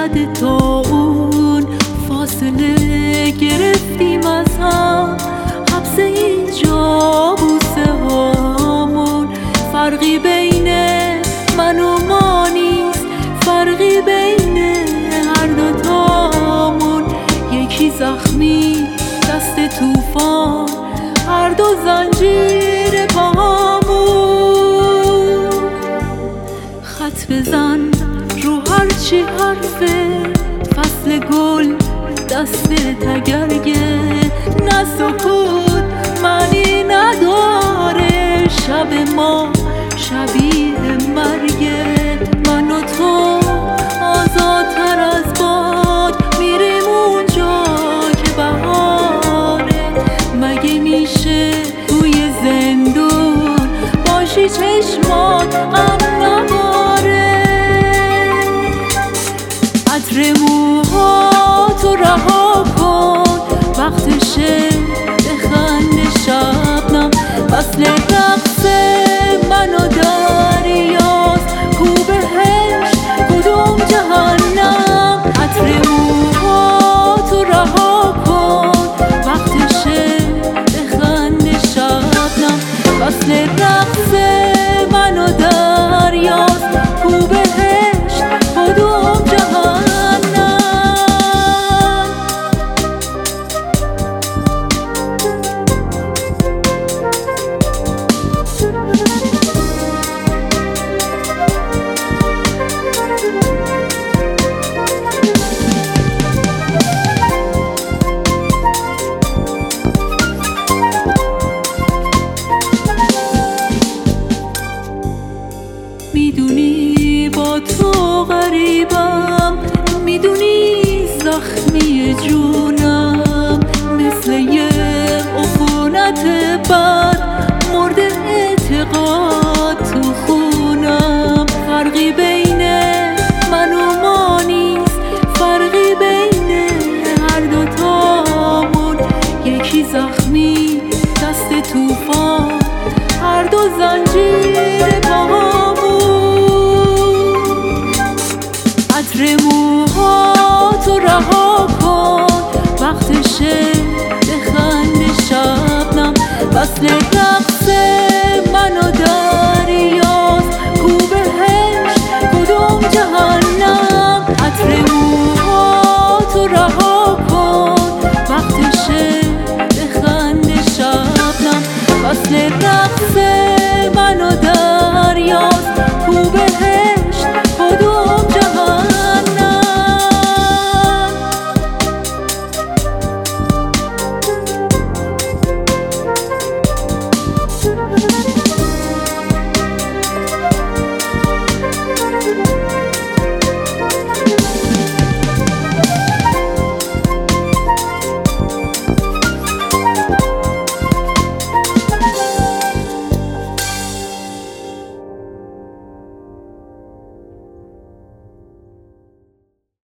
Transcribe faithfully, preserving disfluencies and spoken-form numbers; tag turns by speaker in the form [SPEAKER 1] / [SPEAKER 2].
[SPEAKER 1] حد تا اون فاصله گرفتیم از هم، حبس اینجا بوسه هامون. فرقی بین من و ما نیست، فرقی بین هر دوتامون. یکی زخمی دست توفان، هر دو زنجیر پاهامون. خط بزن رو هرچی حرفه، فصل گل دست تگرگه. نه سکوت معنی نداره، شب ما شبیه مرگه. من و تو آزادتر از باد میریم اونجا که بهاره. مگه میشه توی زندون باشی چشمات غم نباره؟ عطر موهاتو رها کن، وقتشه بخنده شبنم. فصل رقص من و دریاست، کو بهشت کدوم جهنم. عطر موهاتو رها کن، وقتشه بخنده شبنم. فصل رقص من و دریاست، کو بهشت کدوم جهنم. میدونی با تو غریبم، میدونی زخمی جونم. مثل یه عفونت بد مرده اعتقاد تو خونم. فرقی بین من و ما نیست، فرقی بین هر دوتامون. یکی زخمی دست توفان، هر دو زنجیر پاهامون. عطر موهاتو رها کن، وقتشه بخنده شبنم. فصل رقص من و دریاست، کو بهشت کدوم جهنم. عطر موهاتو رها کن، وقتشه بخنده شبنم. فصل رقص من و